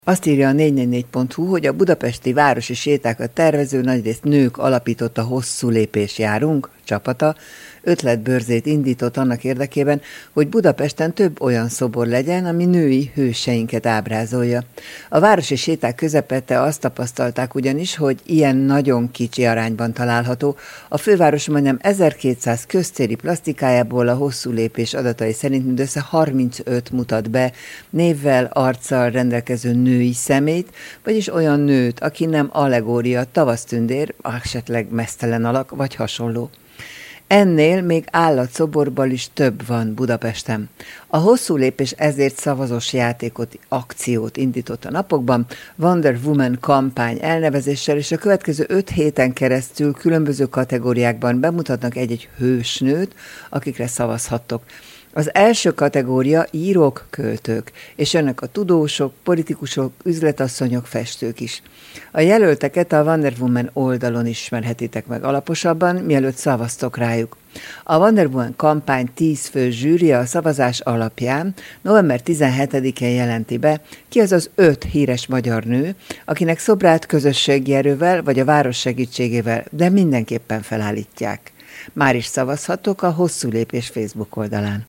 Azt írja a 444.hu, hogy a budapesti városi sétákat tervező, nagyrészt nők alapította Hosszú lépés járunk csapata ötletbörzét indított annak érdekében, hogy Budapesten több olyan szobor legyen, ami női hőseinket ábrázolja. A városi séták közepette azt tapasztalták ugyanis, hogy ilyen nagyon kicsi arányban található. A főváros majdnem 1200 köztéri plastikájából a Hosszú lépés adatai szerint mindössze 35 mutat be névvel, arccal rendelkező női szemét, vagyis olyan nőt, aki nem allegória, tavasztündér, esetleg meztelen alak vagy hasonló. Ennél még állatszoborból is több van Budapesten. A Hosszú lépés ezért szavazós játékot, akciót indított a napokban, Wonder Woman kampány elnevezéssel, és a következő 5 héten keresztül különböző kategóriákban bemutatnak egy-egy hősnőt, akikre szavazhattok. Az első kategória írók, költők, és jönnek a tudósok, politikusok, üzletasszonyok, festők is. A jelölteket a Wonder Woman oldalon ismerhetitek meg alaposabban, mielőtt szavaztok rájuk. A Wonder Woman kampány 10 fő zsűria a szavazás alapján november 17-én jelenti be, ki az az 5 híres magyar nő, akinek szobrát közösségi erővel vagy a város segítségével, de mindenképpen felállítják. Már is szavazhatok a Hosszú lépés Facebook oldalán.